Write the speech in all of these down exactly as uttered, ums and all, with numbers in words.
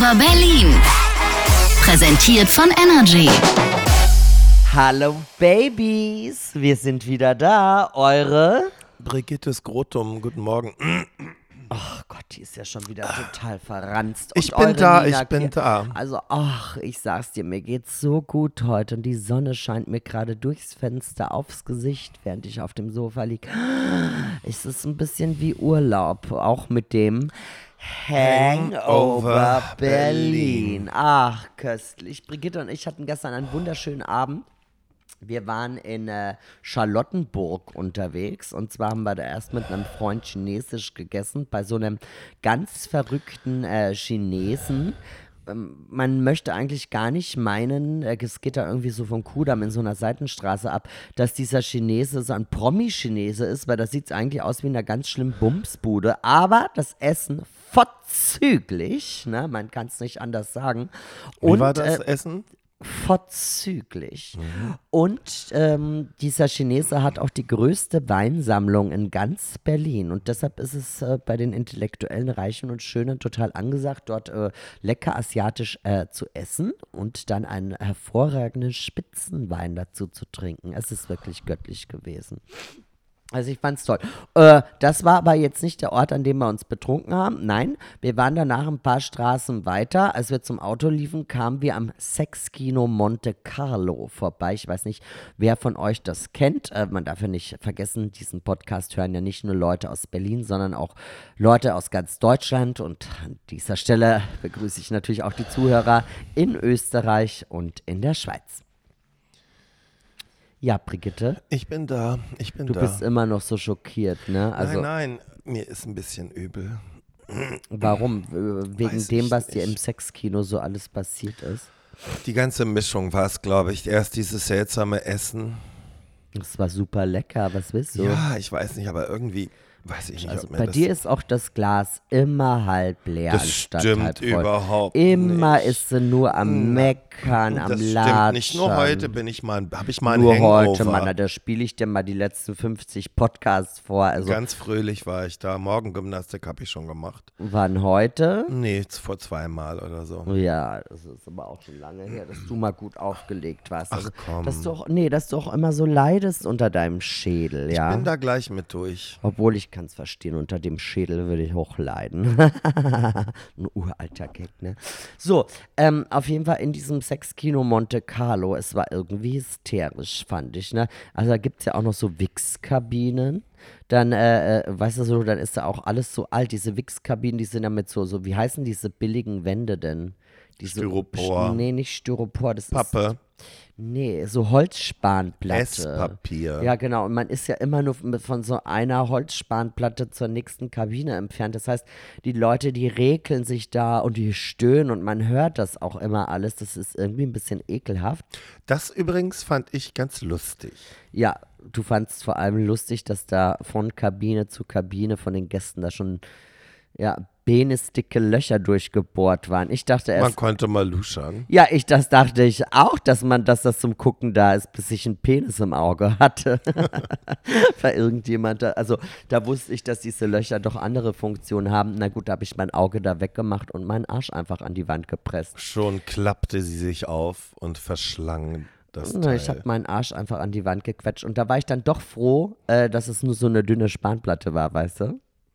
over Berlin. Präsentiert von Energy. Hallo Babys, wir sind wieder da. Eure Brigitte Skrotum, guten Morgen. Ach Gott, die ist ja schon wieder total verranzt. Ich Und bin eure da, Nina ich bin Kier- da. Also, ach, ich sag's dir, mir geht's so gut heute und die Sonne scheint mir gerade durchs Fenster aufs Gesicht, während ich auf dem Sofa liege. Es ist ein bisschen wie Urlaub, auch mit dem Hangover Hangover Berlin. Berlin. Ach, köstlich. Brigitte und ich hatten gestern einen wunderschönen Abend. Wir waren in äh, Charlottenburg unterwegs und zwar haben wir da erst mit einem Freund Chinesisch gegessen, bei so einem ganz verrückten äh, Chinesen. Ähm, man möchte eigentlich gar nicht meinen, äh, es geht da irgendwie so vom Kudamm in so einer Seitenstraße ab, dass dieser Chinese so ein Promi-Chinese ist, weil das sieht eigentlich aus wie in einer ganz schlimmen Bumsbude. Aber das Essen vorzüglich, ne? Man kann es nicht anders sagen. Wie Und, war das äh, Essen? Vorzüglich. Und ähm, dieser Chinese hat auch die größte Weinsammlung in ganz Berlin. Und deshalb ist es äh, bei den intellektuellen Reichen und Schönen total angesagt, dort äh, lecker asiatisch äh, zu essen und dann einen hervorragenden Spitzenwein dazu zu trinken. Es ist wirklich göttlich gewesen. Also ich fand's toll. Äh, das war aber jetzt nicht der Ort, an dem wir uns betrunken haben. Nein, wir waren danach ein paar Straßen weiter. Als wir zum Auto liefen, kamen wir am Sexkino Monte Carlo vorbei. Ich weiß nicht, wer von euch das kennt. Äh, man darf ja nicht vergessen, diesen Podcast hören ja nicht nur Leute aus Berlin, sondern auch Leute aus ganz Deutschland. Und an dieser Stelle begrüße ich natürlich auch die Zuhörer in Österreich und in der Schweiz. Ja, Brigitte. Ich bin da, ich bin Du da. bist immer noch so schockiert, ne? Also, nein, nein, mir ist ein bisschen übel. warum? Äh, Wegen Weiß dem, ich was dir nicht. im Sexkino so alles passiert ist? Die ganze Mischung war es, glaube ich. Erst dieses seltsame Essen. Das war super lecker, was willst du? Ja, ich weiß nicht, aber irgendwie, weiß ich nicht, Also ob mir bei das... dir ist auch das Glas immer halb leer Das anstatt stimmt halb voll. überhaupt Immer nicht. ist sie nur am Na, Meckern, am das Latschen. stimmt nicht. Nur heute bin ich mal, habe ich mal einen Nur Hangover. heute, Mann, da spiele ich dir mal die letzten fünfzig Podcasts vor. Also Ganz fröhlich war ich da. Morgengymnastik habe ich schon gemacht. wann heute? Nee, vor zweimal oder so. Ja, das ist aber auch schon lange her, dass du mal gut aufgelegt warst. Ach, Also, komm. Dass du auch, nee, dass du auch immer so leidest unter deinem Schädel, ja. Ich bin da gleich mit durch. Obwohl ich kann es verstehen, unter dem Schädel würde ich auch leiden. Ein uralter Gag, ne? So, ähm, auf jeden Fall in diesem Sexkino Monte Carlo, es war irgendwie hysterisch, fand ich, ne? Also da gibt es ja auch noch so Wichskabinen. Dann, äh, äh, weißt du so, dann ist da auch alles so alt. Diese Wichskabinen, die sind ja mit so, so, wie heißen diese billigen Wände denn? Diese, Styropor. Nee, nicht Styropor, das Pappe. ist. Nee, so Holzspanplatte. Esspapier. Ja, genau. Und man ist ja immer nur mit- von so einer Holzspanplatte zur nächsten Kabine entfernt. Das heißt, die Leute, die räkeln sich da und die stöhnen und man hört das auch immer alles. Das ist irgendwie ein bisschen ekelhaft. Das übrigens fand ich ganz lustig. Ja, du fandst vor allem lustig, dass da von Kabine zu Kabine von den Gästen da schon, ja, penisdicke Löcher durchgebohrt waren. Ich dachte erst, Man konnte mal luschern. ja, ich das dachte ich auch, dass man, dass das zum Gucken da ist, bis ich einen Penis im Auge hatte. Weil irgendjemand da, also da wusste ich, dass diese Löcher doch andere Funktionen haben. Na gut, da habe ich mein Auge da weggemacht und meinen Arsch einfach an die Wand gepresst. Schon klappte sie sich auf und verschlang das Na, Teil. Ich habe meinen Arsch einfach an die Wand gequetscht und da war ich dann doch froh, äh, dass es nur so eine dünne Spanplatte war, weißt du?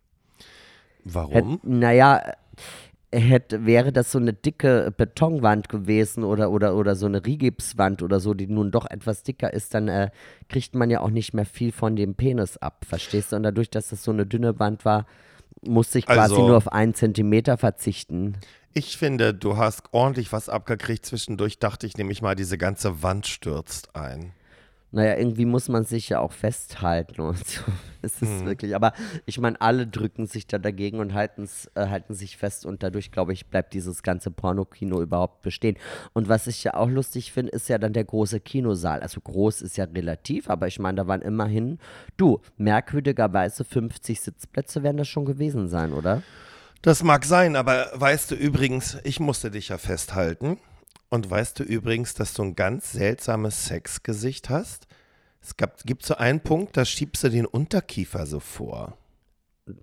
Warum? Hätt, naja, hätte, wäre das so eine dicke Betonwand gewesen oder, oder, oder so eine Rigipswand oder so, die nun doch etwas dicker ist, dann äh, kriegt man ja auch nicht mehr viel von dem Penis ab, verstehst du? Und dadurch, dass das so eine dünne Wand war, musste ich quasi Also- nur auf einen Zentimeter verzichten. Ich finde, du hast ordentlich was abgekriegt. Zwischendurch dachte ich nämlich mal, diese ganze Wand stürzt ein. Naja, irgendwie muss man sich ja auch festhalten und so. Es ist wirklich, aber ich meine, alle drücken sich da dagegen und halten's, äh, halten sich fest und dadurch, glaube ich, bleibt dieses ganze Pornokino überhaupt bestehen. Und was ich ja auch lustig finde, ist ja dann der große Kinosaal. Also groß ist ja relativ, aber ich meine, da waren immerhin, du, merkwürdigerweise fünfzig Sitzplätze werden das schon gewesen sein, oder? Das mag sein, aber weißt du übrigens, ich musste dich ja festhalten. Und weißt du übrigens, dass du ein ganz seltsames Sexgesicht hast? Es gab, gibt so einen Punkt, da schiebst du den Unterkiefer so vor.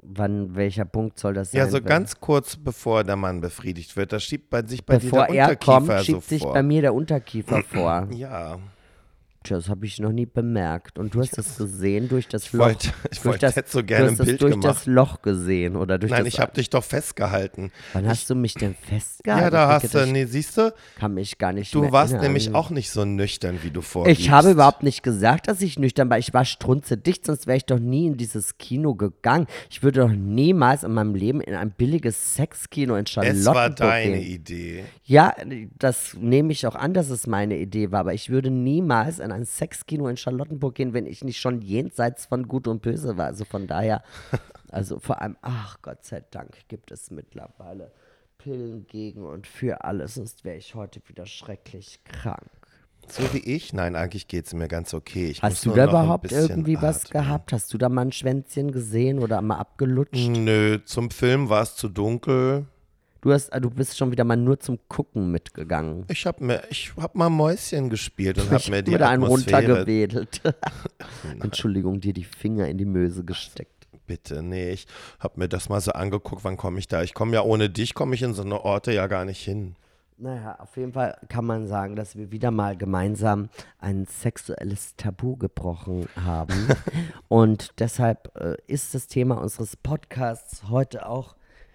wann, welcher Punkt soll das sein? Ja, so wenn- ganz kurz bevor der Mann befriedigt wird, da schiebt bei sich bei Bevor dir der er kommt, Unterkiefer schiebt so sich vor. bei mir der Unterkiefer vor. Ja, Tja, das habe ich noch nie bemerkt. Und du hast das gesehen durch das ich Loch. wollte ich durch wollte das, jetzt so du gerne hast ein das Bild durch gemacht. das Loch gesehen oder durch Nein, das. ich habe dich doch festgehalten. Wann hast du mich denn festgehalten? Ja, da Ich hast denke, du, ich nee, siehst du, kann mich gar nicht du mehr warst erinnern. nämlich auch nicht so nüchtern, wie du vorgibst. Ich habe überhaupt nicht gesagt, dass ich nüchtern war. Ich war strunzedicht, sonst wäre ich doch nie in dieses Kino gegangen. Ich würde doch niemals in meinem Leben in ein billiges Sexkino in Es Charlottenburg war deine gehen. Idee. Ja, das nehme ich auch an, dass es meine Idee war, aber ich würde niemals in ein Sexkino in Charlottenburg gehen, wenn ich nicht schon jenseits von Gut und Böse war. Also von daher, also vor allem, ach Gott sei Dank gibt es mittlerweile Pillen gegen und für alles, sonst wäre ich heute wieder schrecklich krank. So wie ich? Nein, eigentlich geht es mir ganz okay. Ich muss Hast du nur da noch ein überhaupt bisschen irgendwie was atmen. gehabt? Hast du da mal ein Schwänzchen gesehen oder mal abgelutscht? Nö, zum Film war es zu dunkel. Du, hast, du bist schon wieder mal nur zum Gucken mitgegangen. Ich habe mir, ich hab mal Mäuschen gespielt und habe Ich mir hab die mir da einen Atmosphäre. runtergewedelt. Entschuldigung, dir die Finger in die Möse gesteckt. Bitte, nee, ich habe mir das mal so angeguckt, wann komme ich da? Ich komme ja ohne dich, komme ich in so eine Orte ja gar nicht hin. Naja, auf jeden Fall kann man sagen, dass wir wieder mal gemeinsam ein sexuelles Tabu gebrochen haben. Und deshalb äh, ist das Thema unseres Podcasts heute auch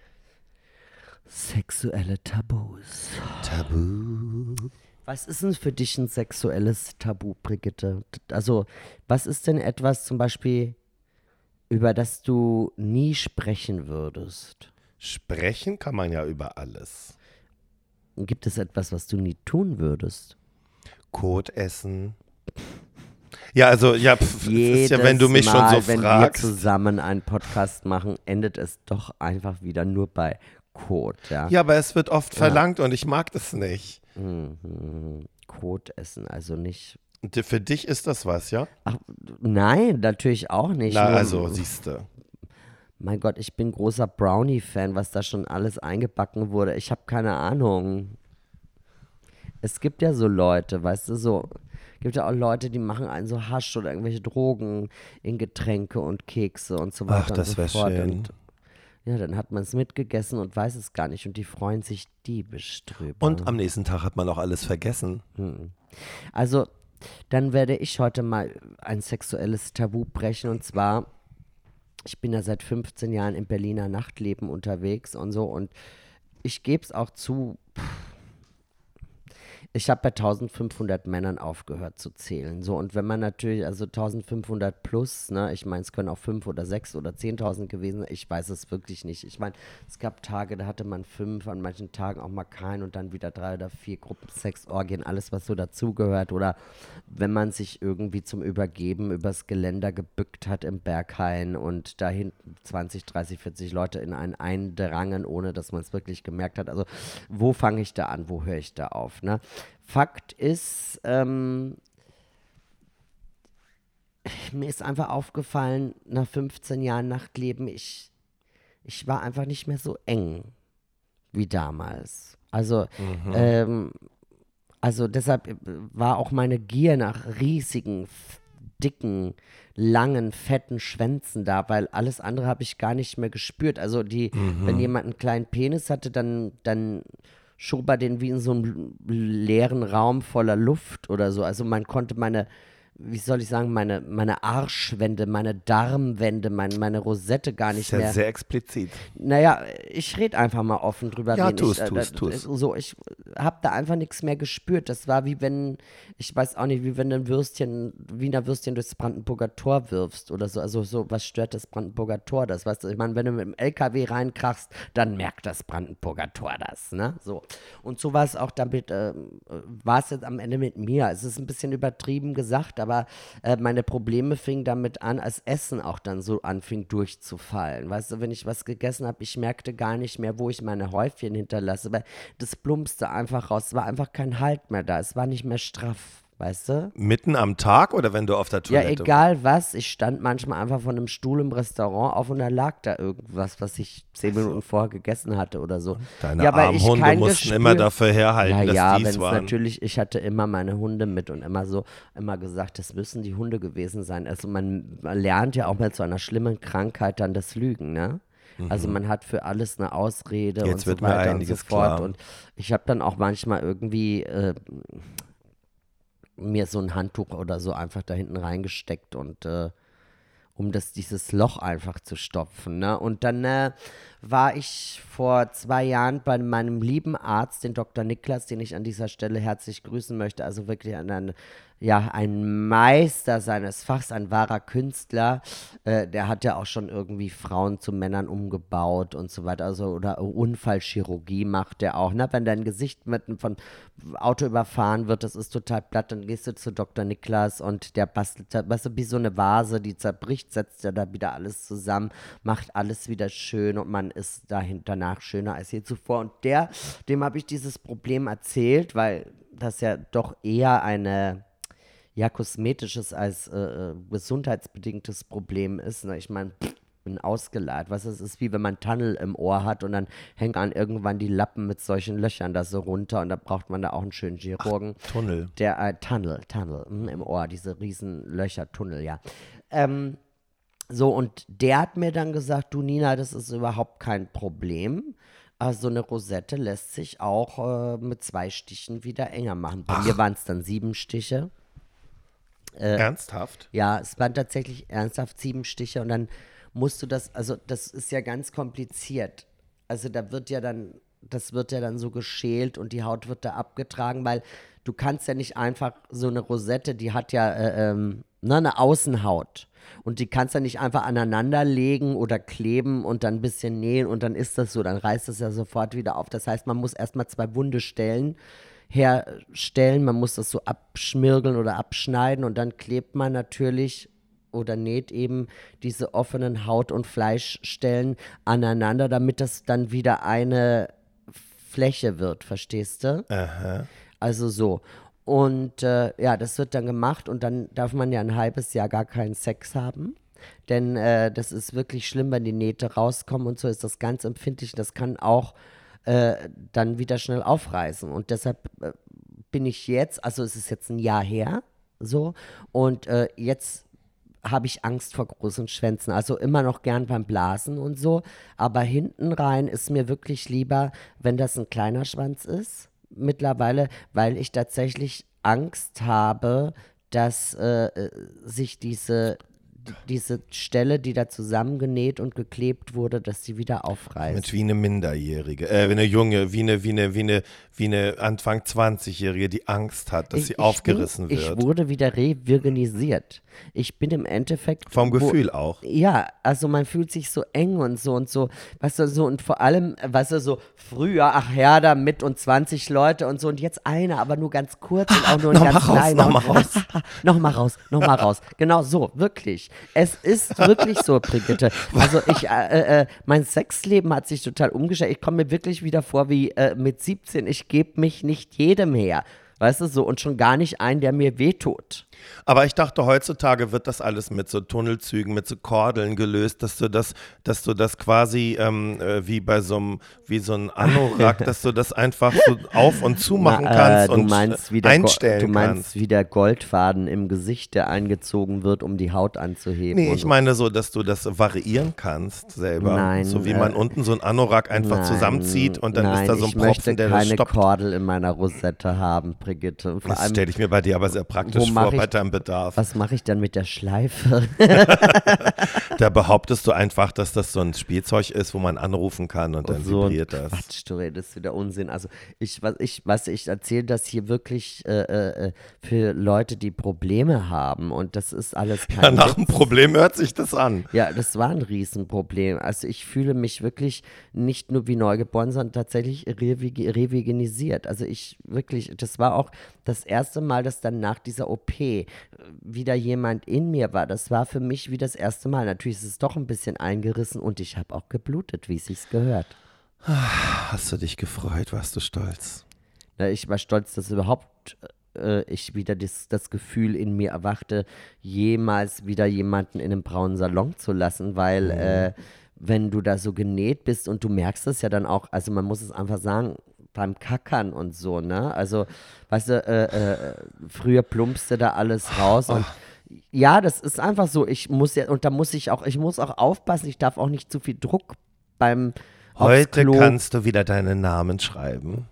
sexuelle Tabus. Tabu. Was ist denn für dich ein sexuelles Tabu, Brigitte? Also, was ist denn etwas zum Beispiel, über das du nie sprechen würdest? Sprechen kann man ja über alles. Gibt es etwas, was du nie tun würdest? Kot essen. Ja, also, ja, pf, es Jedes ist ja, wenn du mich Mal, schon so wenn fragst. wir zusammen einen Podcast machen, endet es doch einfach wieder nur bei Kot, ja? Ja, aber es wird oft Ja. verlangt und ich mag das nicht. Mhm. Kot essen, also nicht. Und für dich ist das was, ja? Ach, nein, natürlich auch nicht. Na, Nur- also, siehst du. Mein Gott, ich bin großer Brownie-Fan, was da schon alles eingebacken wurde. Ich habe keine Ahnung. Es gibt ja so Leute, weißt du, so. Gibt ja auch Leute, die machen einen so Hasch oder irgendwelche Drogen in Getränke und Kekse und so weiter Ach, das und wär so fort. schön. Und ja, dann hat man es mitgegessen und weiß es gar nicht und die freuen sich diebisch drüber. Und am nächsten Tag hat man auch alles vergessen. Also, dann werde ich heute mal ein sexuelles Tabu brechen und zwar, ich bin ja seit fünfzehn Jahren im Berliner Nachtleben unterwegs und so und ich gebe es auch zu, ich habe bei eintausendfünfhundert Männern aufgehört zu zählen. So, und wenn man natürlich, also eintausendfünfhundert plus, ne, ich meine, es können auch fünf oder sechs oder zehntausend gewesen sein, ich weiß es wirklich nicht. Ich meine, es gab Tage, da hatte man fünf, an manchen Tagen auch mal keinen und dann wieder drei oder vier Gruppensexorgien, alles, was so dazugehört. Oder wenn man sich irgendwie zum Übergeben übers Geländer gebückt hat im Berghain und da hinten zwanzig, dreißig, vierzig Leute in einen eindrangen, ohne dass man es wirklich gemerkt hat. Also, wo fange ich da an, wo höre ich da auf, ne? Fakt ist, ähm, mir ist einfach aufgefallen, nach fünfzehn Jahren Nachtleben, ich, ich war einfach nicht mehr so eng wie damals. Also, ähm, also deshalb war auch meine Gier nach riesigen, f- dicken, langen, fetten Schwänzen da, weil alles andere habe ich gar nicht mehr gespürt. Also die, wenn jemand einen kleinen Penis hatte, dann, dann schob er den wie in so einem leeren Raum voller Luft oder so. Also man konnte meine, wie soll ich sagen, meine, meine Arschwände, meine Darmwände, mein, meine Rosette gar nicht Ist ja mehr. sehr explizit. Naja, ich rede einfach mal offen drüber. Ja, wen tu's, ich, tu's, da, tu's. So, ich habe da einfach nichts mehr gespürt. Das war wie wenn, ich weiß auch nicht, wie wenn du ein Würstchen, Wiener Würstchen durchs Brandenburger Tor wirfst oder so. Also so, was stört das Brandenburger Tor das? Weißt du, ich meine, wenn du mit dem L K W reinkrachst, dann merkt das Brandenburger Tor das, ne? So. Und so war es auch damit, äh, war es jetzt am Ende mit mir. Es ist ein bisschen übertrieben gesagt, aber äh, meine Probleme fingen damit an, als Essen auch dann so anfing durchzufallen. Weißt du, wenn ich was gegessen habe, ich merkte gar nicht mehr, wo ich meine Häufchen hinterlasse, weil das plumpste einfach raus. Es war einfach kein Halt mehr da. Es war nicht mehr straff. weißt du? Mitten am Tag oder wenn du auf der Ja, Toilette egal was. Ich stand manchmal einfach von einem Stuhl im Restaurant auf und da lag da irgendwas, was ich zehn Minuten vorher gegessen hatte oder so. Deine ja, weil armen ich Hunde kein mussten Gespür, immer dafür herhalten, ja, dass ja, dies wenn's waren. natürlich, ich hatte immer meine Hunde mit und immer so, immer gesagt, das müssen die Hunde gewesen sein. Also man, man lernt ja auch mal zu einer schlimmen Krankheit dann das Lügen, ne? Also man hat für alles eine Ausrede Jetzt und so wird mir weiter und so einiges fort. klar. Und ich habe dann auch manchmal irgendwie äh, mir so ein Handtuch oder so einfach da hinten reingesteckt und äh, um das, dieses Loch einfach zu stopfen. Ne? Und dann äh, war ich vor zwei Jahren bei meinem lieben Arzt, den Doktor Niklas, den ich an dieser Stelle herzlich grüßen möchte, also wirklich an einen, ja, ein Meister seines Fachs, ein wahrer Künstler. Äh, der hat ja auch schon irgendwie Frauen zu Männern umgebaut und so weiter. Also, oder Unfallchirurgie macht der auch. Ne? Wenn dein Gesicht mit einem von Auto überfahren wird, das ist total platt, dann gehst du zu Doktor Niklas und der bastelt, da- weißt du, wie so eine Vase, die zerbricht, setzt er da wieder alles zusammen, macht alles wieder schön und man ist dahin, danach schöner als je zuvor. Und der, dem habe ich dieses Problem erzählt, weil das ja doch eher eine ja, kosmetisches als äh, äh, gesundheitsbedingtes Problem ist. Ne? Ich meine, bin ausgeleiert. Was es ist, wie wenn man Tunnel im Ohr hat und dann hängen an irgendwann die Lappen mit solchen Löchern da so runter und da braucht man da auch einen schönen Chirurgen. Ach, Tunnel. Der, äh, Tunnel, Tunnel mh, im Ohr, diese riesen Löcher, Tunnel, ja. Ähm, so, und der hat mir dann gesagt, du Nina, das ist überhaupt kein Problem. Also so eine Rosette lässt sich auch äh, mit zwei Stichen wieder enger machen. Bei Ach. mir waren es dann sieben Stiche. Ernsthaft? Ja, es waren tatsächlich ernsthaft sieben Stiche und dann musst du das, also das ist ja ganz kompliziert. Also da wird ja dann, das wird ja dann so geschält und die Haut wird da abgetragen, weil du kannst ja nicht einfach so eine Rosette, die hat ja äh, ähm, ne, eine Außenhaut und die kannst du nicht einfach aneinander legen oder kleben und dann ein bisschen nähen und dann ist das so, dann reißt es ja sofort wieder auf. Das heißt, man muss erstmal zwei wunde Stellen herstellen, man muss das so abschmirgeln oder abschneiden und dann klebt man natürlich oder näht eben diese offenen Haut- und Fleischstellen aneinander, damit das dann wieder eine Fläche wird, verstehst du? Aha. Also so. Und äh, ja, das wird dann gemacht und dann darf man ja ein halbes Jahr gar keinen Sex haben. Denn äh, das ist wirklich schlimm, wenn die Nähte rauskommen und so ist das ganz empfindlich. Das kann auch äh, dann wieder schnell aufreißen. Und deshalb äh, bin ich jetzt, also es ist jetzt ein Jahr her, so, und äh, jetzt habe ich Angst vor großen Schwänzen. Also immer noch gern beim Blasen und so. Aber hinten rein ist mir wirklich lieber, wenn das ein kleiner Schwanz ist. Mittlerweile, weil ich tatsächlich Angst habe, dass äh, sich diese, diese Stelle, die da zusammengenäht und geklebt wurde, dass sie wieder aufreißt. Mensch, wie eine Minderjährige, äh, wie eine Junge, wie eine, wie eine, wie eine, wie eine Anfang zwanzigjährige, die Angst hat, dass Ich- sie ich aufgerissen bin, wird. Ich wurde wieder revirginisiert. Ich bin im Endeffekt. Vom wo- Gefühl auch. Ja, also man fühlt sich so eng und so und so, weißt du, so und vor allem, weißt du, so früher, ach ja, da mit und zwanzig Leute und so und jetzt einer, aber nur ganz kurz und auch nur ein Noch ganz mal raus, kleiner. noch mal und- raus. noch mal raus, noch mal raus. Genau so, wirklich. Es ist wirklich so, Brigitte. Also ich, äh, äh, mein Sexleben hat sich total umgestellt. Ich komme mir wirklich wieder vor wie äh, mit siebzehn. Ich gebe mich nicht jedem her. Weißt du, so und schon gar nicht einen, der mir wehtut. Aber ich dachte, heutzutage wird das alles mit so Tunnelzügen, mit so Kordeln gelöst, dass du das, dass du das quasi ähm, äh, wie bei so einem, wie so ein Anorak, dass du das einfach so auf und zu machen Na, kannst äh, du und meinst, wie äh, der Go- einstellen Du meinst, kannst. wie der Goldfaden im Gesicht, der eingezogen wird, um die Haut anzuheben. Nee, und ich so. meine so, dass du das variieren kannst selber. Nein, so wie man äh, unten so ein Anorak einfach Nein, zusammenzieht und dann nein, ist da so ein ich möchte Propfen, der das keine stoppt. Kordel in meiner Rosette haben, Brigitte. Vor Das allem, stelle ich mir bei dir aber sehr praktisch mach vor, ich- bei deinem Bedarf. was mache ich dann mit der Schleife? Da behauptest du einfach, dass das so ein Spielzeug ist, wo man anrufen kann und dann so ein vibriert das. Quatsch, du redest wieder Unsinn. Also ich, was ich, was ich erzähle, das hier wirklich äh, äh, für Leute, die Probleme haben und das ist alles kein Ja, nach Witz. einem Problem hört sich das an. Ja, das war ein Riesenproblem. Also ich fühle mich wirklich nicht nur wie neugeboren, sondern tatsächlich revig- revigenisiert. Also ich wirklich, das war auch das erste Mal, dass dann nach dieser O P äh, wieder jemand in mir war. Das war für mich wie das erste Mal. Natürlich ist es doch ein bisschen eingerissen und ich habe auch geblutet, wie es sich gehört. Hast du dich gefreut? Warst du stolz? Na, ich war stolz, dass überhaupt äh, ich wieder das, das Gefühl in mir erwachte, jemals wieder jemanden in einem braunen Salon zu lassen, weil mhm. äh, wenn du da so genäht bist und du merkst es ja dann auch, also man muss es einfach sagen, beim Kackern und so, ne? Also, weißt du, äh, äh, früher plumpste da alles raus und ja, das ist einfach so, ich muss ja, und da muss ich auch, ich muss auch aufpassen, ich darf auch nicht zu viel Druck beim Heute kannst du wieder deinen Namen schreiben.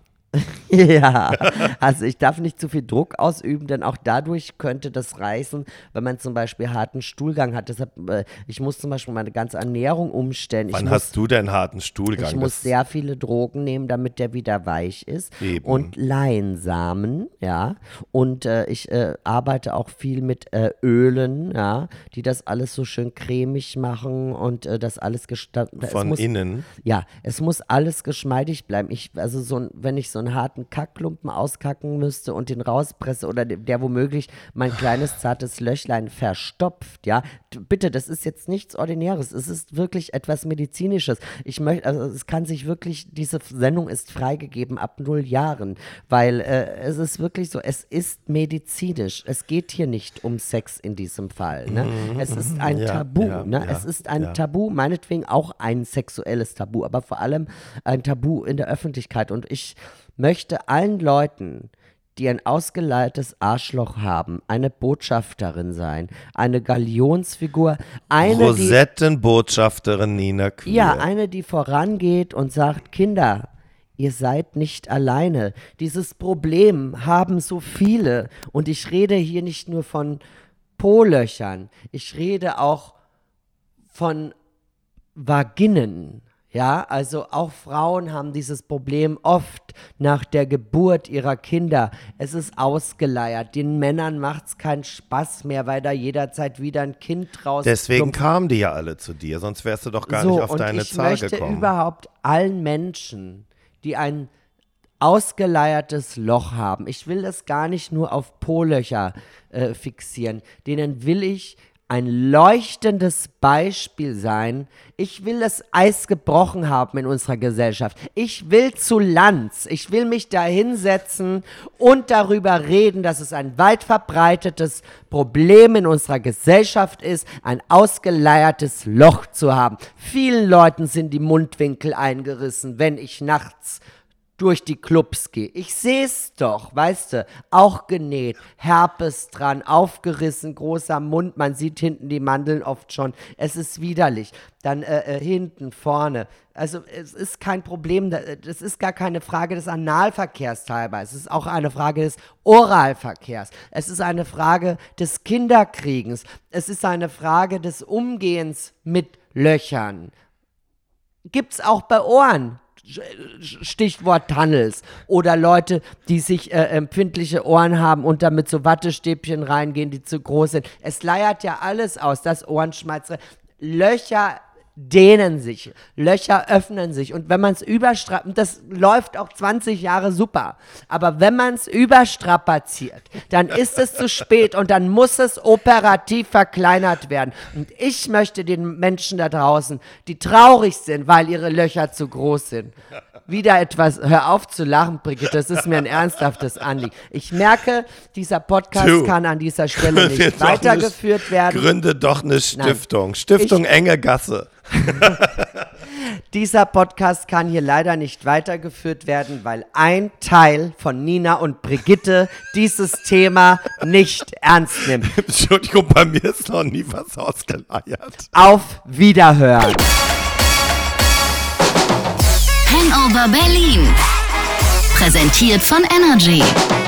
Ja, also ich darf nicht zu viel Druck ausüben, denn auch dadurch könnte das reißen, wenn man zum Beispiel harten Stuhlgang hat. Deshalb, äh, ich muss zum Beispiel meine ganze Ernährung umstellen. Wann ich hast muss, du denn harten Stuhlgang? Ich muss sehr viele Drogen nehmen, damit der wieder weich ist. Eben. Und Leinsamen, ja. Und äh, ich äh, arbeite auch viel mit äh, Ölen, ja, die das alles so schön cremig machen und äh, das alles gesta- Von muss, innen? Ja, es muss alles geschmeidig bleiben. Ich, also so, wenn ich so einen harten Kackklumpen auskacken müsste und den rauspresse oder der, der womöglich mein kleines zartes Löchlein verstopft, ja, bitte, das ist jetzt nichts Ordinäres, es ist wirklich etwas Medizinisches. Ich möchte, also es kann sich wirklich, diese Sendung ist freigegeben ab null Jahren, weil äh, es ist wirklich so, es ist medizinisch, es geht hier nicht um Sex in diesem Fall, ne? Mhm. Es ist ein ja, Tabu, ja, ne? Ja, es ist ein ja. Tabu, meinetwegen auch ein sexuelles Tabu, aber vor allem ein Tabu in der Öffentlichkeit und ich möchte allen Leuten, die ein ausgeleiertes Arschloch haben, eine Botschafterin sein, eine Galionsfigur, eine, Rosettenbotschafterin Nina Queer. Ja, eine, die vorangeht und sagt, Kinder, ihr seid nicht alleine. Dieses Problem haben so viele. Und ich rede hier nicht nur von Po-Löchern, ich rede auch von Vaginen. Ja, also auch Frauen haben dieses Problem oft nach der Geburt ihrer Kinder. Es ist ausgeleiert. Den Männern macht es keinen Spaß mehr, weil da jederzeit wieder ein Kind raus. Deswegen kamen die ja alle zu dir, sonst wärst du doch gar so, nicht auf deine Zahl gekommen. Ich möchte überhaupt allen Menschen, die ein ausgeleiertes Loch haben, ich will das gar nicht nur auf Po-Löcher äh, fixieren, denen will ich ein leuchtendes Beispiel sein. Ich will das Eis gebrochen haben in unserer Gesellschaft. Ich will zu Lanz. Ich will mich da hinsetzen und darüber reden, dass es ein weit verbreitetes Problem in unserer Gesellschaft ist, ein ausgeleiertes Loch zu haben. Vielen Leuten sind die Mundwinkel eingerissen, wenn ich nachts durch die Clubs gehe. Ich sehe es doch, weißt du, auch genäht, Herpes dran, aufgerissen, großer Mund, man sieht hinten die Mandeln oft schon, es ist widerlich. Dann äh, äh, hinten, vorne, also es ist kein Problem, das ist gar keine Frage des Analverkehrs teilweise, es ist auch eine Frage des Oralverkehrs, es ist eine Frage des Kinderkriegens, es ist eine Frage des Umgehens mit Löchern. Gibt's auch bei Ohren. Stichwort Tunnels oder Leute, die sich äh, empfindliche Ohren haben und damit so Wattestäbchen reingehen, die zu groß sind. Es leiert ja alles aus, das Ohrenschmalz. Löcher dehnen sich, Löcher öffnen sich und wenn man es überstrapaziert, das läuft auch zwanzig Jahre super, aber wenn man es überstrapaziert, dann ist es zu spät und dann muss es operativ verkleinert werden und ich möchte den Menschen da draußen, die traurig sind, weil ihre Löcher zu groß sind, wieder etwas, hör auf zu lachen, Brigitte, das ist mir ein ernsthaftes Anliegen. Ich merke, dieser Podcast du, kann an dieser Stelle nicht weitergeführt nicht, werden. Gründe doch eine Stiftung, Nein, Stiftung ich, Enge Gasse. Dieser Podcast kann hier leider nicht weitergeführt werden, weil ein Teil von Nina und Brigitte dieses Thema nicht ernst nimmt. Entschuldigung, bei mir ist noch nie was ausgeleiert. Auf Wiederhören. Hangover Berlin. Präsentiert von Energy.